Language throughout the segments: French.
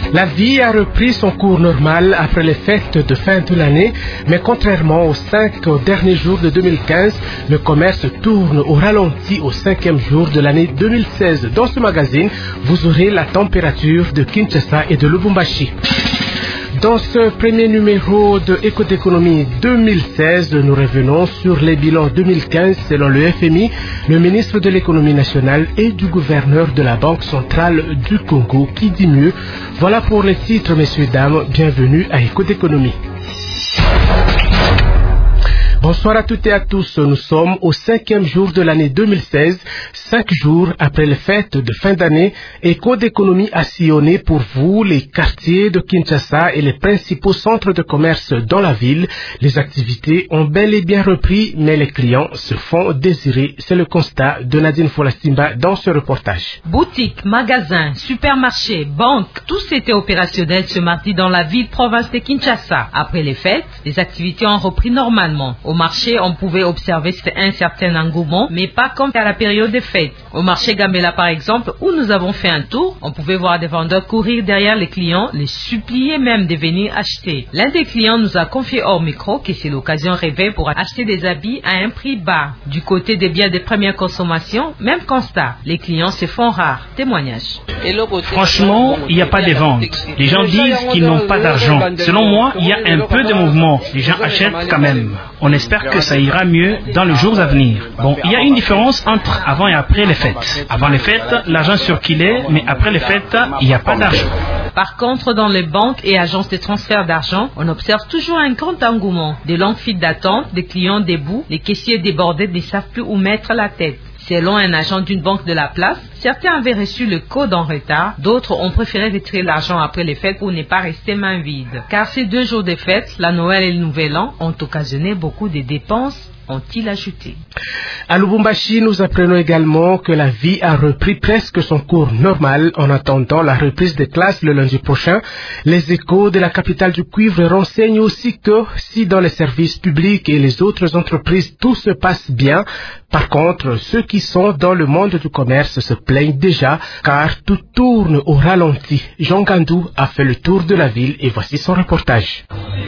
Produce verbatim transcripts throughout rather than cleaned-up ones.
La vie a repris son cours normal après les fêtes de fin de l'année, mais contrairement aux cinq derniers jours de deux mille quinze, le commerce tourne au ralenti au cinquième jour de l'année deux mille seize. Dans ce magazine, vous aurez la température de Kinshasa et de Lubumbashi. Dans ce premier numéro de Éco d'économie deux mille seize, nous revenons sur les bilans deux mille quinze selon le F M I, le ministre de l'économie nationale et du gouverneur de la Banque centrale du Congo qui dit mieux. Voilà pour les titres, messieurs, dames, bienvenue à Éco d'économie. Bonsoir à toutes et à tous. Nous sommes au cinquième jour de l'année deux mille seize, cinq jours après les fêtes de fin d'année. Éco d'économie a sillonné pour vous les quartiers de Kinshasa et les principaux centres de commerce dans la ville. Les activités ont bel et bien repris, mais les clients se font désirer. C'est le constat de Nadine Folastimba dans ce reportage. Boutiques, magasins, supermarchés, banques, tous étaient opérationnels ce mardi dans la ville-province de Kinshasa. Après les fêtes, les activités ont repris normalement. Au marché, on pouvait observer un certain engouement, mais pas comme à la période des fêtes. Au marché Gambela, par exemple, où nous avons fait un tour, on pouvait voir des vendeurs courir derrière les clients, les supplier même de venir acheter. L'un des clients nous a confié hors micro que c'est l'occasion rêvée pour acheter des habits à un prix bas. Du côté des biens de première consommation, même constat, les clients se font rares. Témoignage. Franchement, il n'y a pas de vente. Les gens disent qu'ils n'ont pas d'argent. Selon moi, il y a un peu de mouvement. Les gens achètent quand même. On espère que ça ira mieux dans les jours à venir. Bon, il y a une différence entre avant et après les fêtes. Avant les fêtes, l'argent circulait, mais après les fêtes, il n'y a pas d'argent. Par contre, dans les banques et agences de transfert d'argent, on observe toujours un grand engouement. Des longues files d'attente, des clients debout, les caissiers débordés ne savent plus où mettre la tête. Selon un agent d'une banque de la place, certains avaient reçu le code en retard, d'autres ont préféré retirer l'argent après les fêtes pour ne pas rester main vide. Car ces deux jours de fête, la Noël et le Nouvel An, ont occasionné beaucoup de dépenses, ont-ils ajouté. À Lubumbashi, nous apprenons également que la vie a repris presque son cours normal en attendant la reprise des classes le lundi prochain. Les échos de la capitale du cuivre renseignent aussi que si dans les services publics et les autres entreprises tout se passe bien, par contre, ceux qui sont dans le monde du commerce se plaignent déjà car tout tourne au ralenti. Jean Gandou a fait le tour de la ville et voici son reportage.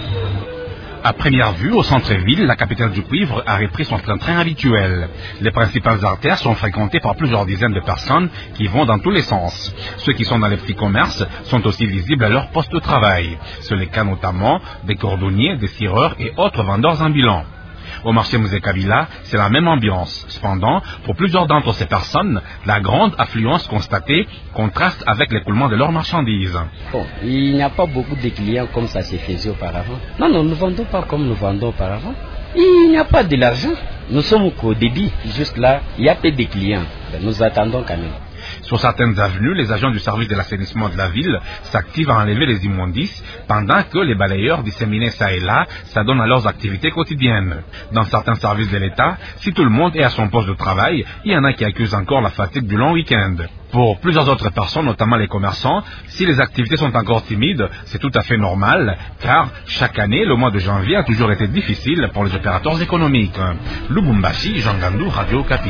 À première vue, au centre-ville, la capitale du cuivre a repris son train-train habituel. Les principales artères sont fréquentées par plusieurs dizaines de personnes qui vont dans tous les sens. Ceux qui sont dans les petits commerces sont aussi visibles à leur poste de travail. C'est le cas notamment des cordonniers, des cireurs et autres vendeurs ambulants. Au marché Musée Kabila, c'est la même ambiance. Cependant, pour plusieurs d'entre ces personnes, la grande affluence constatée contraste avec l'écoulement de leurs marchandises. Bon, il n'y a pas beaucoup de clients comme ça se faisait auparavant. Non, non, nous ne vendons pas comme nous vendons auparavant. Il n'y a pas de l'argent. Nous sommes qu'au début. Juste là, il y a peu de clients. Nous attendons quand même. Sur certaines avenues, les agents du service de l'assainissement de la ville s'activent à enlever les immondices, pendant que les balayeurs disséminés ça et là s'adonnent à leurs activités quotidiennes. Dans certains services de l'État, si tout le monde est à son poste de travail, il y en a qui accusent encore la fatigue du long week-end. Pour plusieurs autres personnes, notamment les commerçants, si les activités sont encore timides, c'est tout à fait normal, car chaque année, le mois de janvier a toujours été difficile pour les opérateurs économiques. Lubumbashi, Jean Gandou, Radio Okapi.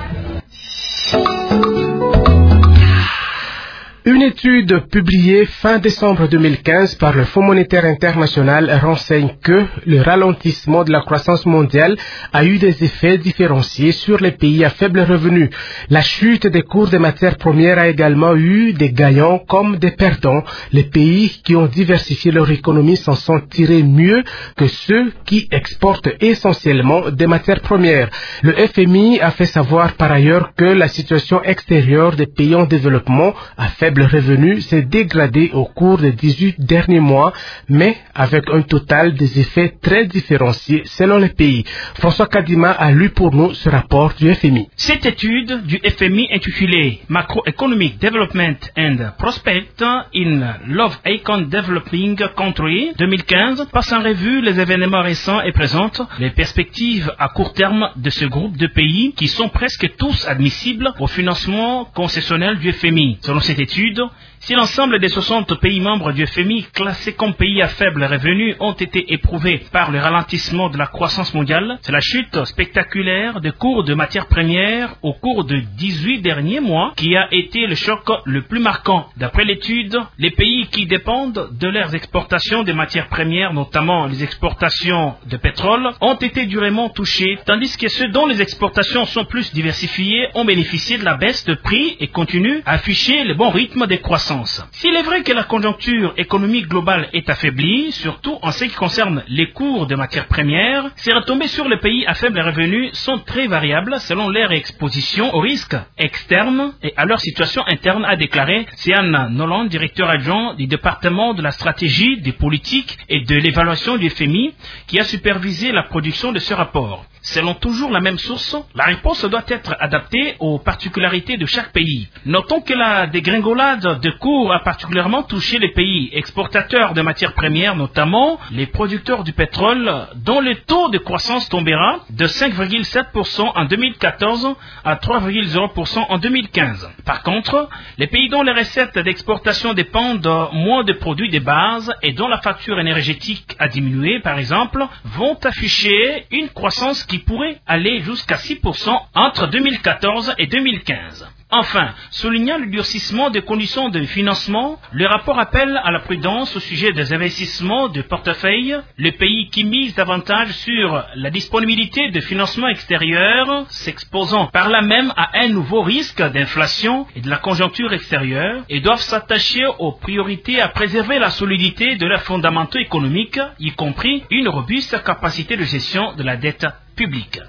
Une étude publiée fin décembre deux mille quinze par le Fonds monétaire international renseigne que le ralentissement de la croissance mondiale a eu des effets différenciés sur les pays à faible revenu. La chute des cours des matières premières a également eu des gagnants comme des perdants. Les pays qui ont diversifié leur économie s'en sont tirés mieux que ceux qui exportent essentiellement des matières premières. Le F M I a fait savoir par ailleurs que la situation extérieure des pays en développement a faible revenu s'est dégradé au cours des dix-huit derniers mois, mais avec un total des effets très différenciés selon les pays. François Kadima a lu pour nous ce rapport du F M I. Cette étude du F M I intitulée Macroeconomic Development and Prospect in Low-Income Developing Country deux mille quinze passe en revue les événements récents et présente les perspectives à court terme de ce groupe de pays qui sont presque tous admissibles au financement concessionnel du F M I. Selon cette étude, Si l'ensemble des soixante pays membres du F M I classés comme pays à faible revenu ont été éprouvés par le ralentissement de la croissance mondiale, c'est la chute spectaculaire des cours de matières premières au cours de dix-huit derniers mois qui a été le choc le plus marquant. D'après l'étude, les pays qui dépendent de leurs exportations de matières premières, notamment les exportations de pétrole, ont été durement touchés, tandis que ceux dont les exportations sont plus diversifiées ont bénéficié de la baisse de prix et continuent à afficher le bon rythme de croissance. S'il est vrai que la conjoncture économique globale est affaiblie, surtout en ce qui concerne les cours de matières premières, ces retombées sur les pays à faible revenu sont très variables selon leur exposition aux risques externes et à leur situation interne, a déclaré Sian Nolan, directeur adjoint du département de la stratégie, des politiques et de l'évaluation du F M I, qui a supervisé la production de ce rapport. Selon toujours la même source, la réponse doit être adaptée aux particularités de chaque pays. Notons que la dégringolade de cours a particulièrement touché les pays exportateurs de matières premières, notamment les producteurs du pétrole, dont le taux de croissance tombera de cinq virgule sept pour cent en deux mille quatorze à trois virgule zéro pour cent en deux mille quinze. Par contre, les pays dont les recettes d'exportation dépendent moins de produits de base et dont la facture énergétique a diminué, par exemple, vont afficher une croissance qui pourrait aller jusqu'à six pour cent entre deux mille quatorze et deux mille quinze. Enfin, soulignant le durcissement des conditions de financement, le rapport appelle à la prudence au sujet des investissements de portefeuille. Les pays qui misent davantage sur la disponibilité de financement extérieur, s'exposant par là même à un nouveau risque d'inflation et de la conjoncture extérieure, et doivent s'attacher aux priorités à préserver la solidité de leurs fondamentaux économiques, y compris une robuste capacité de gestion de la dette publique.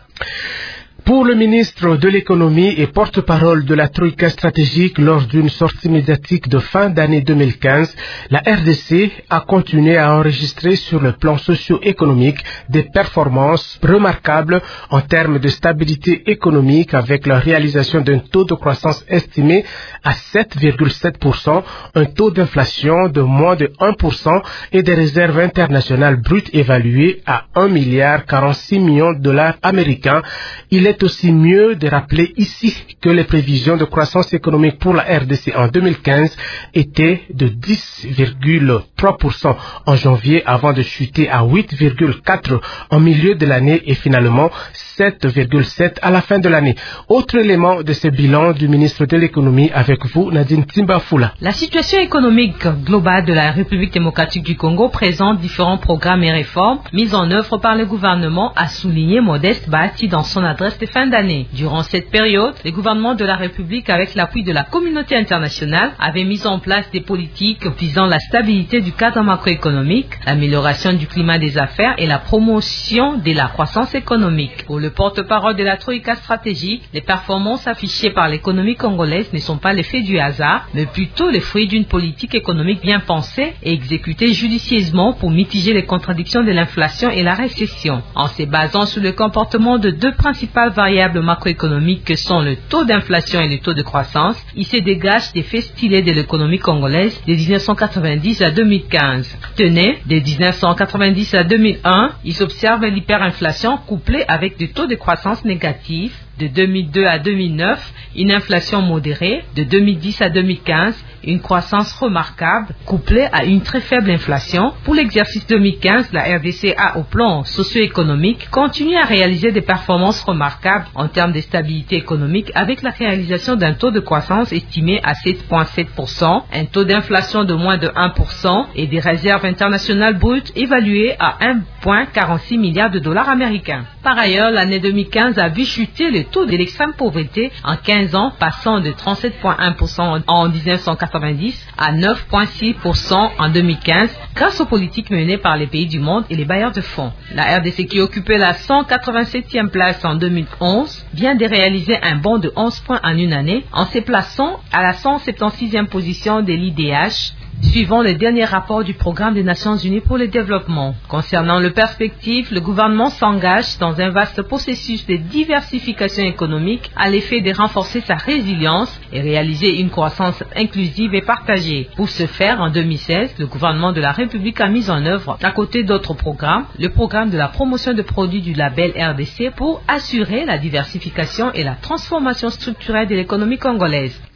Pour le ministre de l'économie et porte-parole de la Troïka stratégique lors d'une sortie médiatique de fin d'année deux mille quinze, la R D C a continué à enregistrer sur le plan socio-économique des performances remarquables en termes de stabilité économique avec la réalisation d'un taux de croissance estimé à sept virgule sept pour cent, un taux d'inflation de moins de un pour cent et des réserves internationales brutes évaluées à un milliard quarante-six millions de dollars américains. Il est aussi mieux de rappeler ici que les prévisions de croissance économique pour la R D C en deux mille quinze étaient de dix virgule trois pour cent en janvier avant de chuter à huit virgule quatre pour cent en milieu de l'année et finalement sept virgule sept pour cent à la fin de l'année. Autre élément de ce bilan du ministre de l'économie avec vous, Nadine Timbafoula. La situation économique globale de la République démocratique du Congo présente différents programmes et réformes mis en œuvre par le gouvernement, a souligné Modeste Bahati dans son adresse de fin d'année. Durant cette période, le gouvernement de la République, avec l'appui de la communauté internationale, avait mis en place des politiques visant la stabilité du cadre macroéconomique, l'amélioration du climat des affaires et la promotion de la croissance économique. Pour le porte-parole de la Troïka stratégique, les performances affichées par l'économie congolaise ne sont pas l'effet du hasard, mais plutôt le fruit d'une politique économique bien pensée et exécutée judicieusement pour mitiger les contradictions de l'inflation et la récession. En se basant sur le comportement de deux principales variables macroéconomiques que sont le taux d'inflation et le taux de croissance, il se dégage des faits stylés de l'économie congolaise de mille neuf cent quatre-vingt-dix à deux mille quinze. Tenez, de mille neuf cent quatre-vingt-dix à deux mille un, ils observent l'hyperinflation couplée avec des taux de croissance négatifs. De deux mille deux à deux mille neuf, une inflation modérée. De deux mille dix à deux mille quinze, une croissance remarquable couplée à une très faible inflation. Pour l'exercice deux mille quinze, la R D C a, au plan socio-économique, continué à réaliser des performances remarquables en termes de stabilité économique avec la réalisation d'un taux de croissance estimé à sept virgule sept pour cent, un taux d'inflation de moins de un pour cent et des réserves internationales brutes évaluées à un virgule quarante-six milliard de dollars américains. Par ailleurs, l'année deux mille quinze a vu chuter le taux de l'extrême pauvreté en quinze ans, passant de trente-sept virgule un pour cent en mille neuf cent quatre-vingt-dix à neuf virgule six pour cent en deux mille quinze, grâce aux politiques menées par les pays du monde et les bailleurs de fonds. La R D C, qui occupait la cent quatre-vingt-septième place en deux mille onze, vient de réaliser un bond de onze points en une année, en se plaçant à la cent soixante-septième position de l'I D H, suivant le dernier rapport du Programme des Nations Unies pour le développement. Concernant le perspective, le gouvernement s'engage dans un vaste processus de diversification économique à l'effet de renforcer sa résilience et réaliser une croissance inclusive et partagée. Pour ce faire, en deux mille seize, le gouvernement de la République a mis en œuvre, à côté d'autres programmes, le programme de la promotion de produits du label R D C pour assurer la diversification et la transformation structurelle de l'économie congolaise.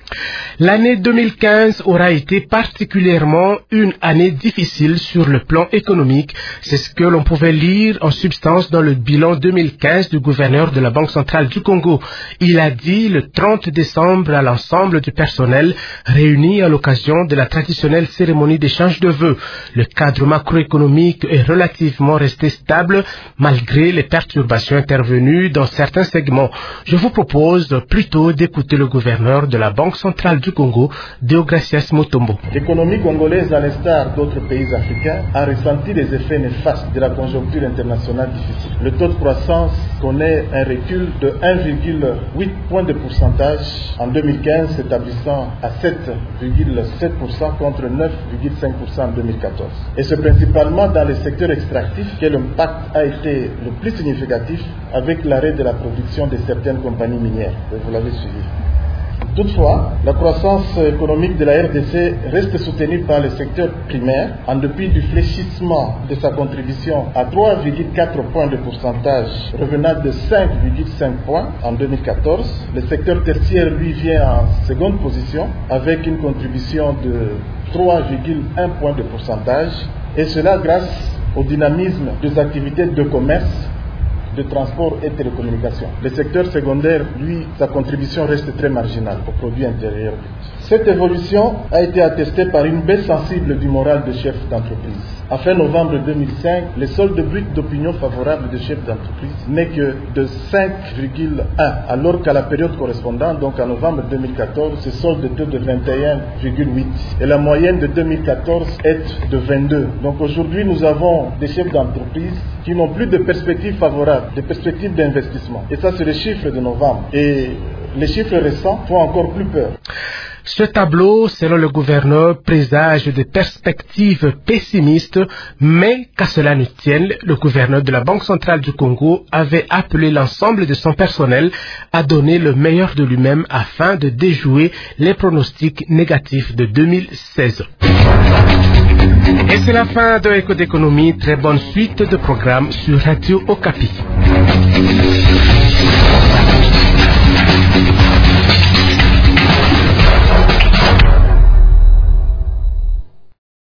L'année deux mille quinze aura été particulièrement une année difficile sur le plan économique. C'est ce que l'on pouvait lire en substance dans le bilan deux mille quinze du gouverneur de la Banque centrale du Congo. Il a dit le trente décembre à l'ensemble du personnel réuni à l'occasion de la traditionnelle cérémonie d'échange de vœux. Le cadre macroéconomique est relativement resté stable malgré les perturbations intervenues dans certains segments. Je vous propose plutôt d'écouter le gouverneur de la Banque centrale du Congo, Deogracias Mutombo. L'économie congolaise, à l'instar d'autres pays africains, a ressenti les effets néfastes de la conjoncture internationale difficile. Le taux de croissance connaît un recul de un virgule huit point de pourcentage en deux mille quinze, s'établissant à sept virgule sept pour cent contre neuf virgule cinq pour cent en deux mille quatorze. Et c'est principalement dans les secteurs extractifs que l'impact a été le plus significatif, avec l'arrêt de la production de certaines compagnies minières. Vous l'avez suivi. Toutefois, la croissance économique de la R D C reste soutenue par le secteur primaire en dépit du fléchissement de sa contribution à trois virgule quatre points de pourcentage, revenant de cinq virgule cinq points en deux mille quatorze. Le secteur tertiaire, lui, vient en seconde position avec une contribution de trois virgule un points de pourcentage, et cela grâce au dynamisme des activités de commerce, de transport et télécommunications. Le secteur secondaire, lui, sa contribution reste très marginale au produit intérieur brut. Cette évolution a été attestée par une baisse sensible du moral des chefs d'entreprise. À fin novembre deux mille cinq, le solde brut d'opinion favorable des chefs d'entreprise n'est que de cinq virgule un, alors qu'à la période correspondante, donc en novembre deux mille quatorze, ce solde était de vingt et un virgule huit. Et la moyenne de deux mille quatorze est de vingt-deux. Donc aujourd'hui, nous avons des chefs d'entreprise qui n'ont plus de perspectives favorables, de perspectives d'investissement. Et ça, c'est les chiffres de novembre. Et les chiffres récents font encore plus peur. Ce tableau, selon le gouverneur, présage des perspectives pessimistes, mais qu'à cela ne tienne, le gouverneur de la Banque centrale du Congo avait appelé l'ensemble de son personnel à donner le meilleur de lui-même afin de déjouer les pronostics négatifs de deux mille seize. Et c'est la fin de Écho d'économie. Très bonne suite de programmes sur Radio Okapi.